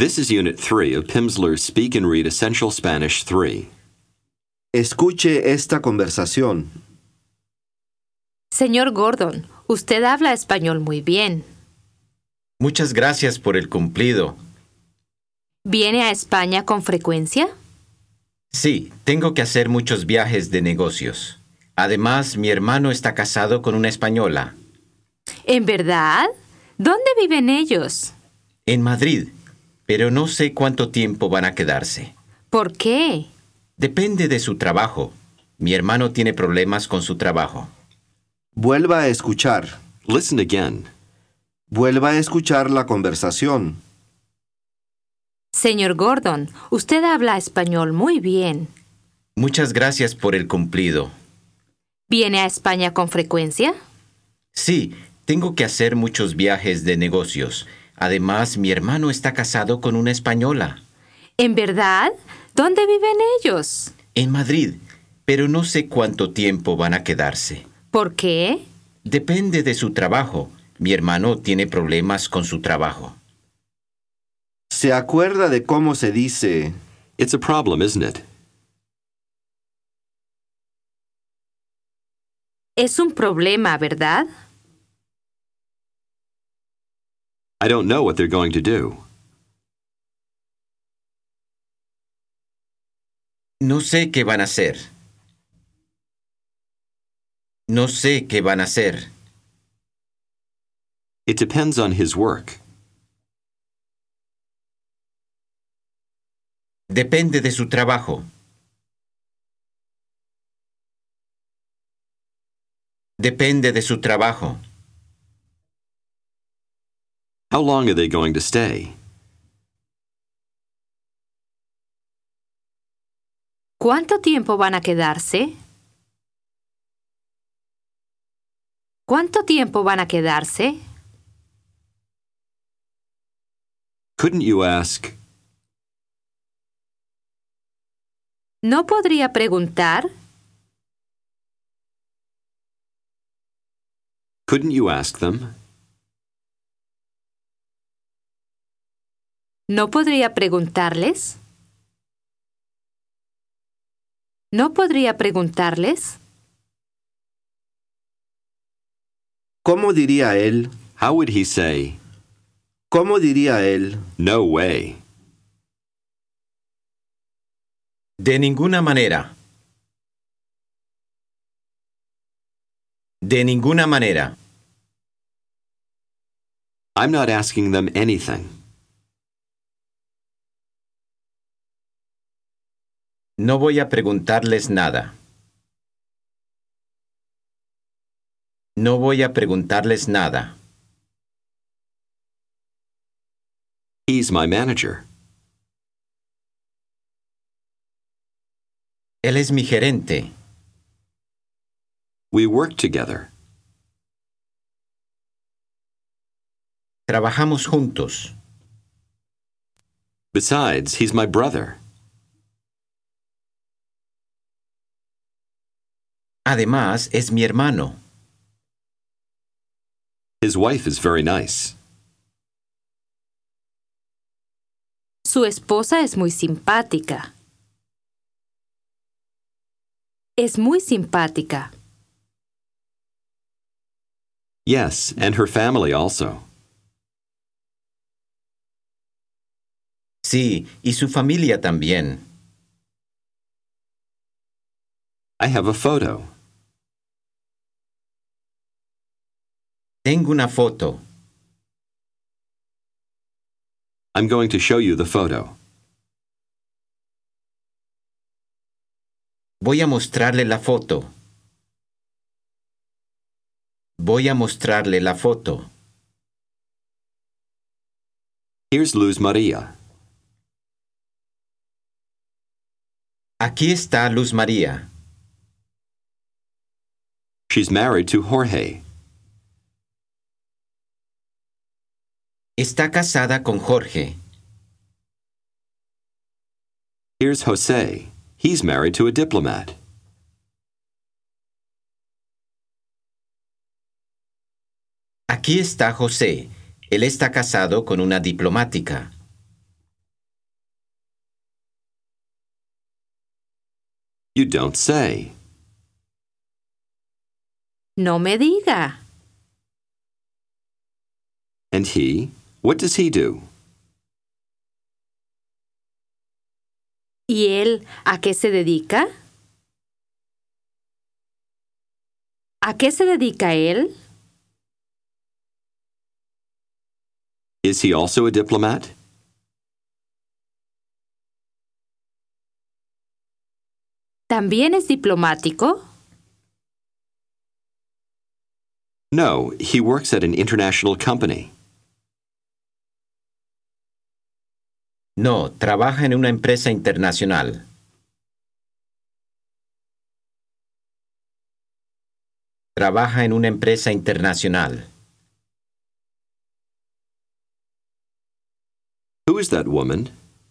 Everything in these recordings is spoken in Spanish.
This is Unit 3 of Pimsleur's Speak and Read Essential Spanish 3. Escuche esta conversación. Señor Gordon, usted habla español muy bien. Muchas gracias por el cumplido. ¿Viene a España con frecuencia? Sí, tengo que hacer muchos viajes de negocios. Además, mi hermano está casado con una española. ¿En verdad? ¿Dónde viven ellos? En Madrid, pero no sé cuánto tiempo van a quedarse. ¿Por qué? Depende de su trabajo. Mi hermano tiene problemas con su trabajo. Vuelva a escuchar. Listen again. Vuelva a escuchar la conversación. Señor Gordon, usted habla español muy bien. Muchas gracias por el cumplido. ¿Viene a España con frecuencia? Sí, tengo que hacer muchos viajes de negocios. Además, mi hermano está casado con una española. ¿En verdad? ¿Dónde viven ellos? En Madrid, pero no sé cuánto tiempo van a quedarse. ¿Por qué? Depende de su trabajo. Mi hermano tiene problemas con su trabajo. ¿Se acuerda de cómo se dice? It's a problem, isn't it? Es un problema, ¿verdad? I don't know what they're going to do. No sé qué van a hacer. No sé qué van a hacer. It depends on his work. Depende de su trabajo. Depende de su trabajo. How long are they going to stay? ¿Cuánto tiempo van a quedarse? ¿Cuánto tiempo van a quedarse? Couldn't you ask, ¿No podría preguntar? couldn't you ask them? ¿No podría preguntarles? ¿No podría preguntarles? ¿Cómo diría él? How would he say, ¿Cómo diría él? no way? De ninguna manera. De ninguna manera. I'm not asking them anything. No voy a preguntarles nada. No voy a preguntarles nada. He's my manager. Él es mi gerente. We work together. Trabajamos juntos. Besides, he's my brother. Además, es mi hermano. His wife is very nice. Su esposa es muy simpática. Es muy simpática. Yes, and her family also. Sí, y su familia también. I have a photo. Tengo una foto. I'm going to show you the photo. Voy a mostrarle la foto. Voy a mostrarle la foto. Here's Luz Maria. Aquí está Luz María. She's married to Jorge. Está casada con Jorge. Here's Jose. He's married to a diplomat. Aquí está José. Él está casado con una diplomática. You don't say. No me diga. And he? What does he do? ¿Y él a qué se dedica? ¿A qué se dedica él? Is he also a diplomat? ¿También es diplomático? No, he works at an international company. No, trabaja en una empresa internacional. Trabaja en una empresa internacional. Who is that woman?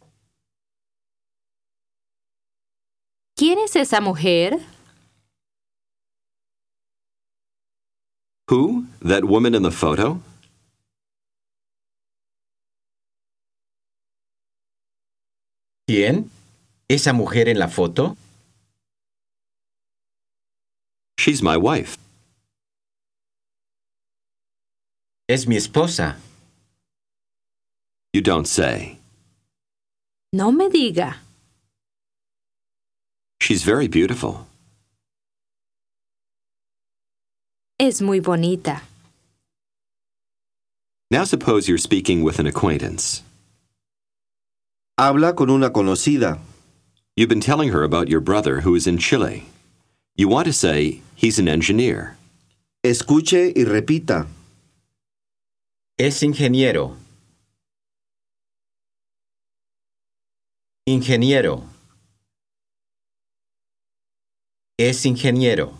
¿Quién es esa mujer? Who? That woman in the photo? ¿Quién? ¿Esa mujer en la foto? She's my wife. Es mi esposa. You don't say. No me diga. She's very beautiful. Es muy bonita. Now suppose you're speaking with an acquaintance. Habla con una conocida. You've been telling her about your brother who is in Chile. You want to say, he's an engineer. Escuche y repita. Es ingeniero. Ingeniero. Es ingeniero.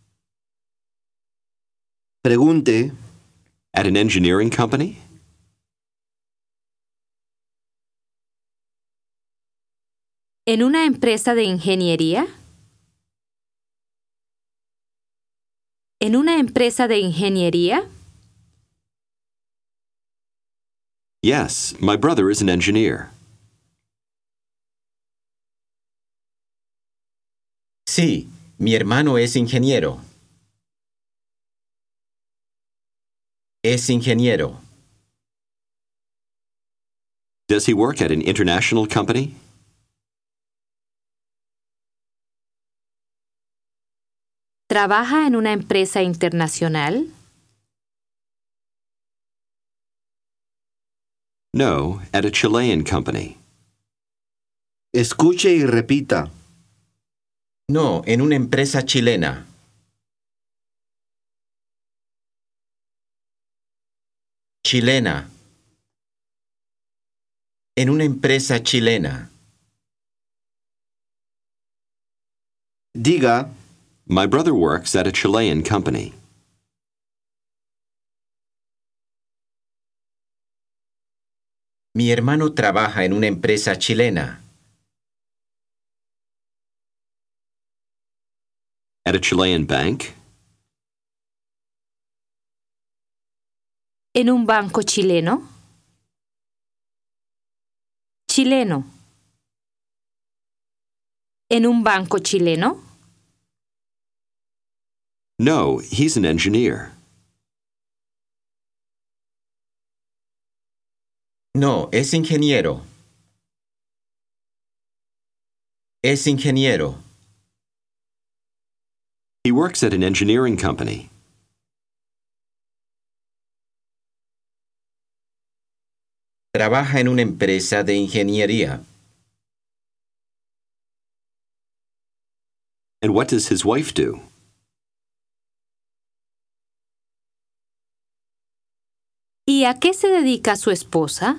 Pregunte. At an engineering company? ¿En una empresa de ingeniería? ¿En una empresa de ingeniería? Yes, my brother is an engineer. Sí, mi hermano es ingeniero. Es ingeniero. Does he work at an international company? ¿Trabaja en una empresa internacional? No, at a Chilean company. Escuche y repita. No, en una empresa chilena. Chilena. En una empresa chilena. Diga. My brother works at a Chilean company. Mi hermano trabaja en una empresa chilena. At a Chilean bank? ¿En un banco chileno? Chileno. ¿En un banco chileno? No, he's an engineer. No, es ingeniero. Es ingeniero. He works at an engineering company. Trabaja en una empresa de ingeniería. And what does his wife do? ¿Y a qué se dedica su esposa?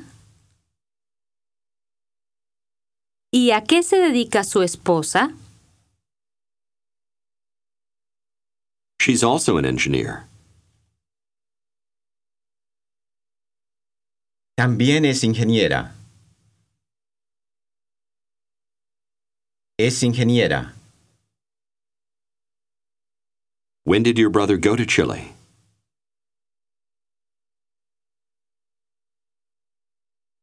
¿Y a qué se dedica su esposa? She's also an engineer. También es ingeniera. Es ingeniera. When did your brother go to Chile?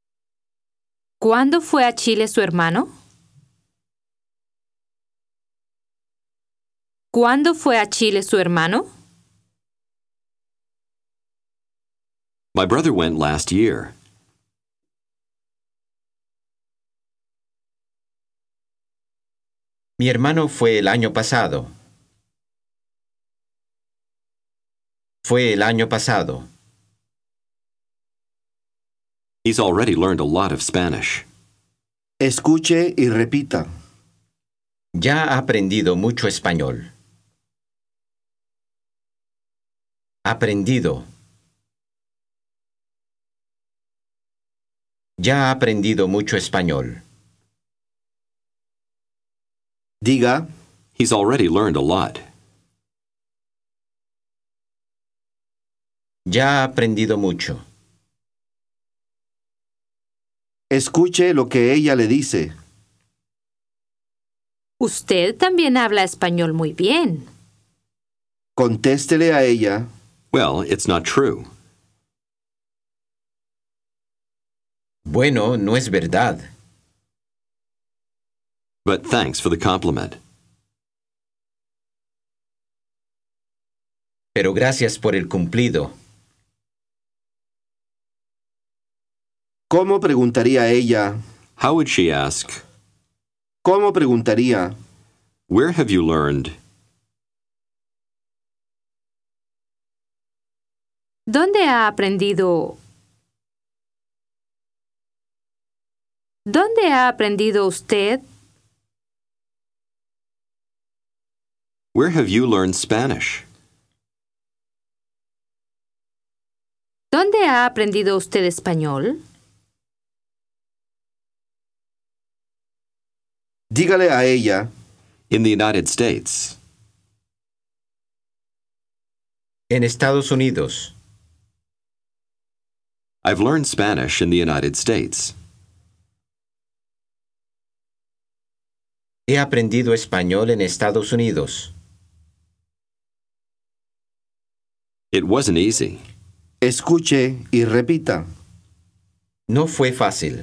¿Cuándo fue a Chile su hermano? ¿Cuándo fue a Chile su hermano? My brother went last year. Mi hermano fue el año pasado. Fue el año pasado. He's already learned a lot of Spanish. Escuche y repita. Ya ha aprendido mucho español. Aprendido. Ya ha aprendido mucho español. Diga, He's already learned a lot. Ya ha aprendido mucho. escuche lo que ella le dice. Usted también habla español muy bien. Contéstele a ella. Well, it's not true. Bueno, no es verdad. But thanks for the compliment. Pero gracias por el cumplido. ¿Cómo preguntaría ella? How would she ask, ¿Cómo preguntaría? where have you learned? ¿Dónde ha aprendido? ¿Dónde ha aprendido usted? Where have you learned Spanish? ¿Dónde ha aprendido usted español? Dígale a ella. In the United States. En Estados Unidos. I've learned Spanish in the United States. He aprendido español en Estados Unidos. It wasn't easy. Escuche y repita. No fue fácil.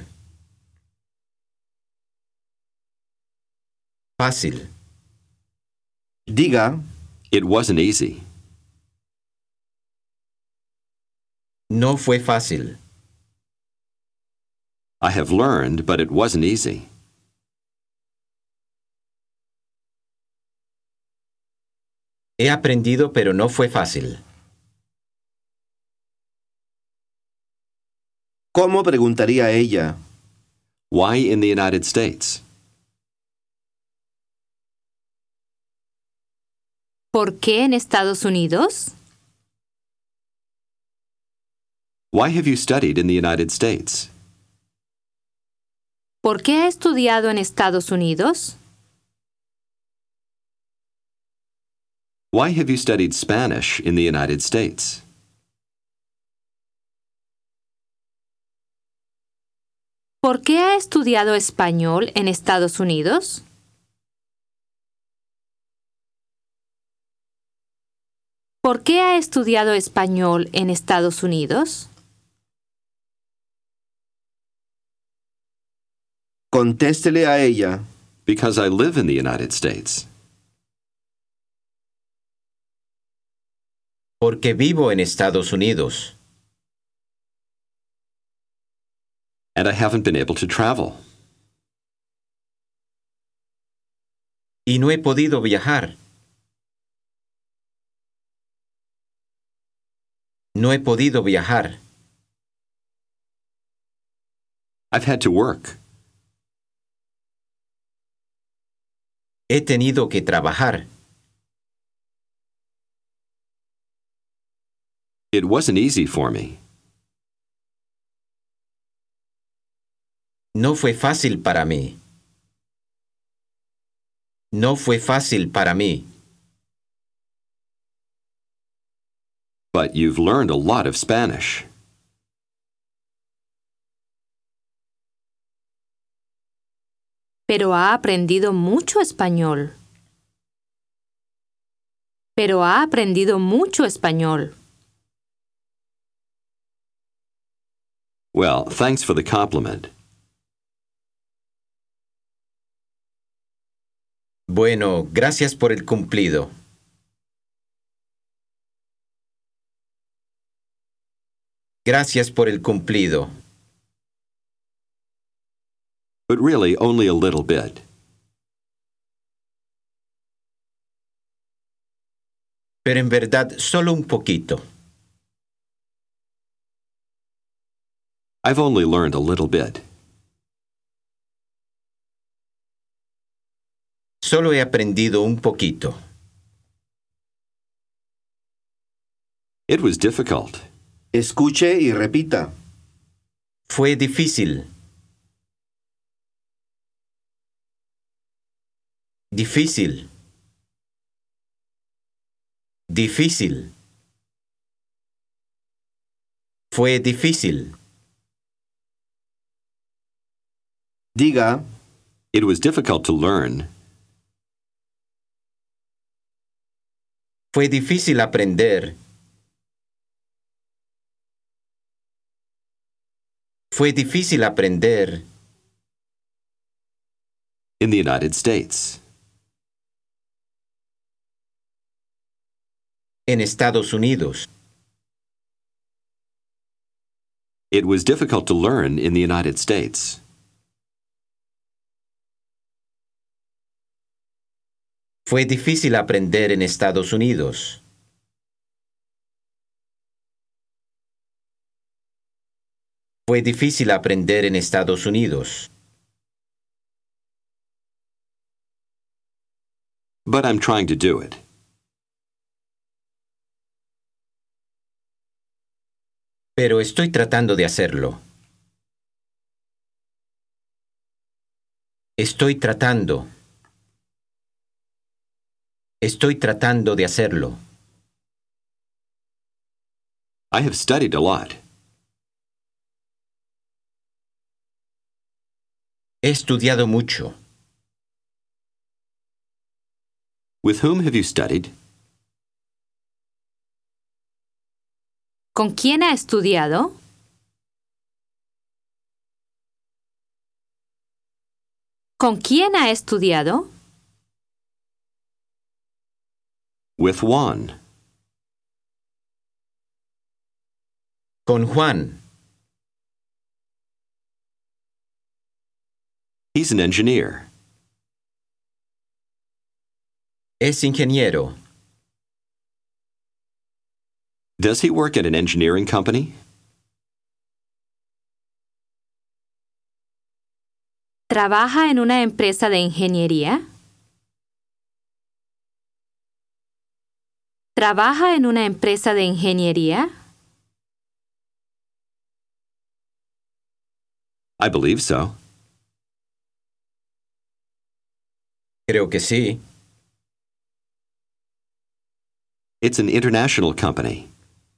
Fácil. Diga, It wasn't easy. No fue fácil. I have learned, but it wasn't easy. He aprendido, pero no fue fácil. ¿cómo preguntaría ella? Why in the United States? ¿Por qué en Estados Unidos? Why have you studied in the United States? ¿Por qué ha estudiado en Estados Unidos? Why have you studied Spanish in the United States? ¿Por qué ha estudiado español en Estados Unidos? ¿Por qué ha estudiado español en Estados Unidos? Contéstele a ella. Because I live in the United States. Porque vivo en Estados Unidos. And I haven't been able to travel. Y no he podido viajar. No he podido viajar. I've had to work. He tenido que trabajar. It wasn't easy for me. No fue fácil para mí. No fue fácil para mí. But you've learned a lot of Spanish. Pero ha aprendido mucho español. Pero ha aprendido mucho español. Well, thanks for the compliment. Bueno, gracias por el cumplido. Gracias por el cumplido. But really only a little bit. Pero en verdad, solo un poquito. I've only learned a little bit. Solo he aprendido un poquito. It was difficult. Escuche y repita. Fue difícil. Difícil. Difícil. Fue difícil. Diga, It was difficult to learn. Fue difícil aprender. Fue difícil aprender In the United States. en Estados Unidos. It was difficult to learn in the United States. Fue difícil aprender en Estados Unidos. Fue difícil aprender en Estados Unidos. But I'm trying to do it. Pero estoy tratando de hacerlo. Estoy tratando. Estoy tratando de hacerlo. I have studied a lot. He estudiado mucho. With whom have you studied? ¿Con quién ha estudiado? ¿Con quién ha estudiado? With Juan. Con Juan. He's an engineer. Es ingeniero. Does he work at an engineering company? ¿Trabaja en una empresa de ingeniería? ¿Trabaja en una empresa de ingeniería? I believe so. Creo que sí. It's an international company.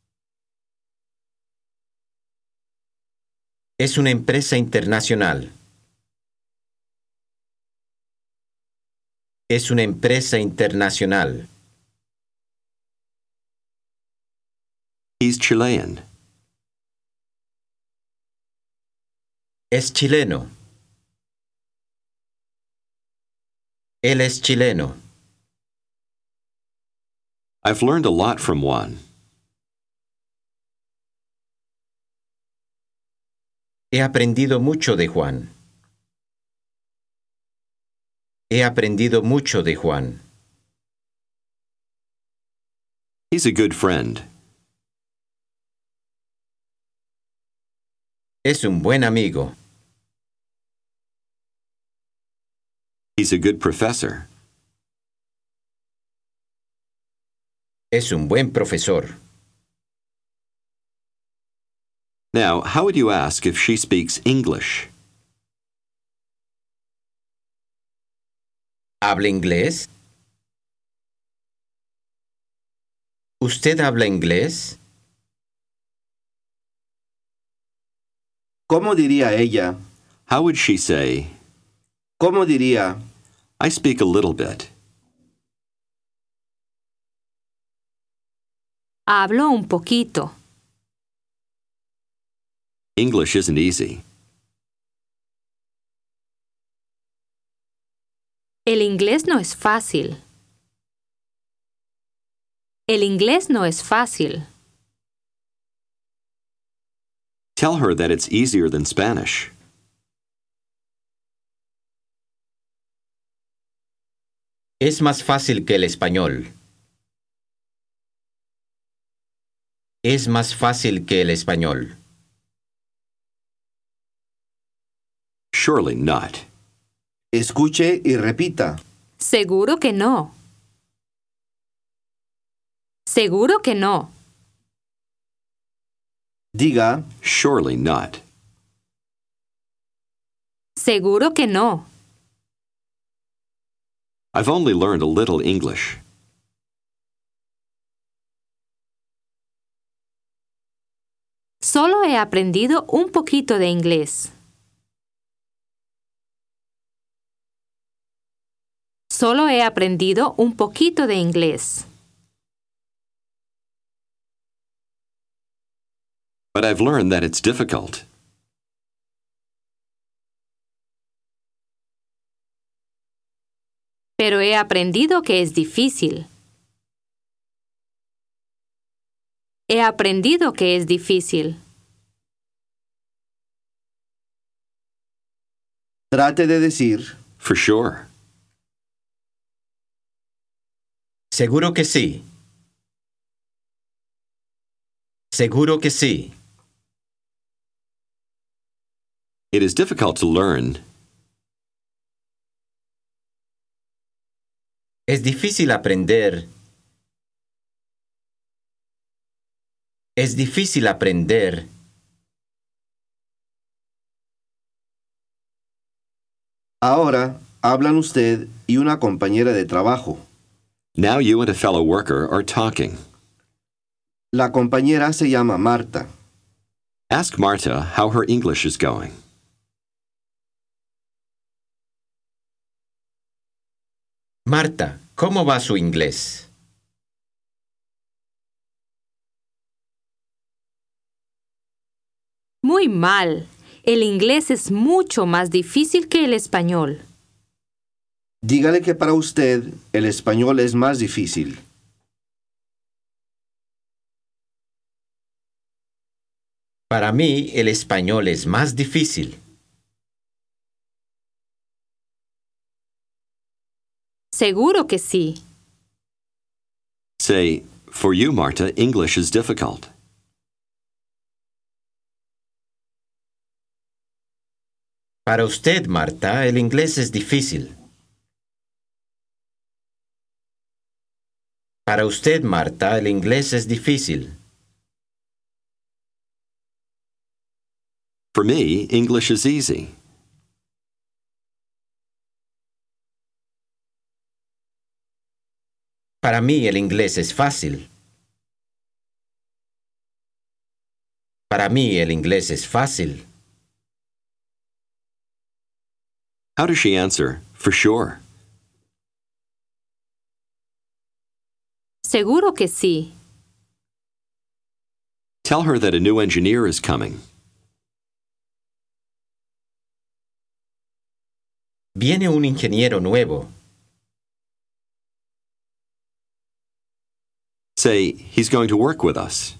Es una empresa internacional. Es una empresa internacional. He's Chilean. Es chileno. Él es chileno. I've learned a lot from Juan. He aprendido mucho de Juan. He aprendido mucho de Juan. He's a good friend. Es un buen amigo. He's a good professor. Es un buen profesor. Now, how would you ask if she speaks English? ¿Habla inglés? ¿Usted habla inglés? ¿cómo diría ella? How would she say, ¿Cómo diría? I speak a little bit? Hablo un poquito. English isn't easy. El inglés no es fácil. El inglés no es fácil. Tell her that it's easier than Spanish. Es más fácil que el español. Es más fácil que el español. Surely not. Escuche y repita. Seguro que no. Seguro que no. Diga, Surely not. Seguro que no. I've only learned a little English. Solo he aprendido un poquito de inglés. Solo he aprendido un poquito de inglés. But I've learned that it's difficult. Pero he aprendido que es difícil. He aprendido que es difícil. trate de decir, For sure. Seguro que sí. Seguro que sí. It is difficult to learn. Es difícil aprender. Es difícil aprender. ahora hablan usted y una compañera de trabajo. Now you and a fellow worker are talking. La compañera se llama Marta. Ask Marta how her English is going. Marta, ¿cómo va su inglés? Muy mal. El inglés es mucho más difícil que el español. Dígale que para usted el español es más difícil. Para mí, el español es más difícil. Seguro que sí. Say, for you, Marta, English is difficult. Para usted, Marta, el inglés es difícil. Para usted, Marta, el inglés es difícil. For me, English is easy. Para mí, el inglés es fácil. Para mí, el inglés es fácil. How does she answer? For sure. Seguro que sí. Tell her that a new engineer is coming. Viene un ingeniero nuevo. Say, he's going to work with us.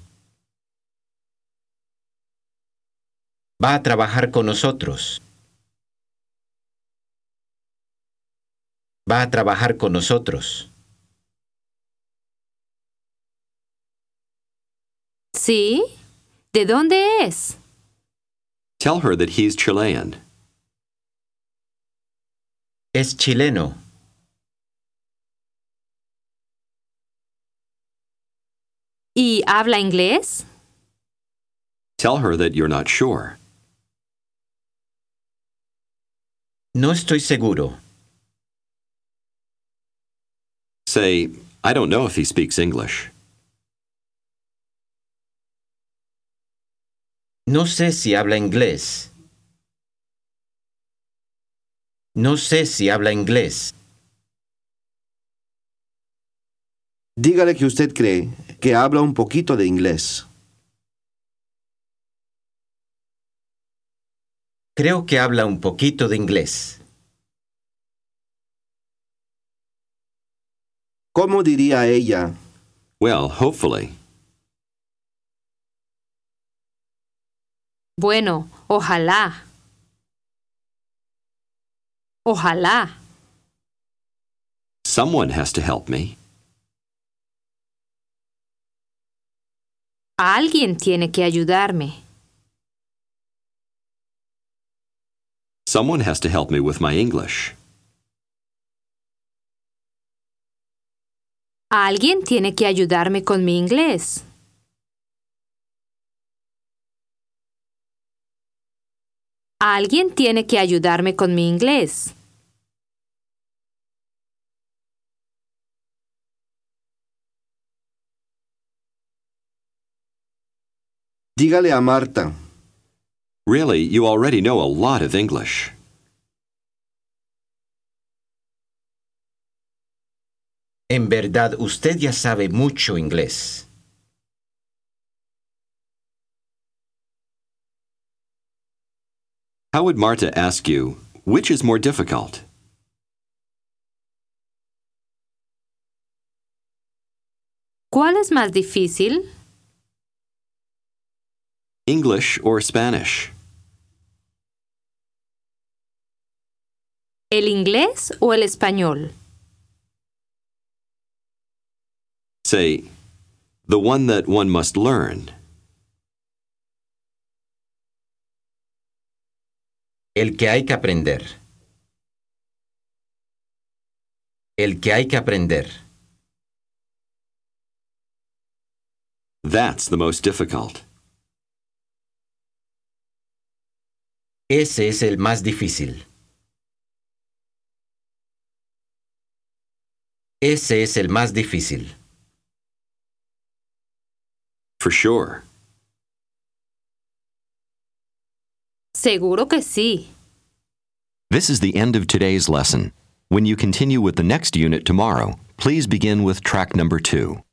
Va a trabajar con nosotros. Va a trabajar con nosotros. ¿Sí? ¿De dónde es? Tell her that he's Chilean. Es chileno. ¿Y habla inglés? Tell her that you're not sure. No estoy seguro. Say, I don't know if he speaks English. No sé si habla inglés. No sé si habla inglés. Dígale que usted cree que habla un poquito de inglés. Creo que habla un poquito de inglés. ¿Cómo diría ella? Well, hopefully. Bueno, ojalá. Ojalá. Someone has to help me. Alguien tiene que ayudarme. Someone has to help me with my English. Alguien tiene que ayudarme con mi inglés. Alguien tiene que ayudarme con mi inglés. Dígale a Marta. Really, you already know a lot of English. En verdad, usted ya sabe mucho inglés. How would Marta ask you, which is more difficult? ¿Cuál es más difícil? English or Spanish? ¿El inglés o el español? Say, the one that one must learn. El que hay que aprender. El que hay que aprender. That's the most difficult. Ese es el más difícil. Ese es el más difícil. For sure. Seguro que sí. This is the end of today's lesson. When you continue with the next unit tomorrow, please begin with track number 2.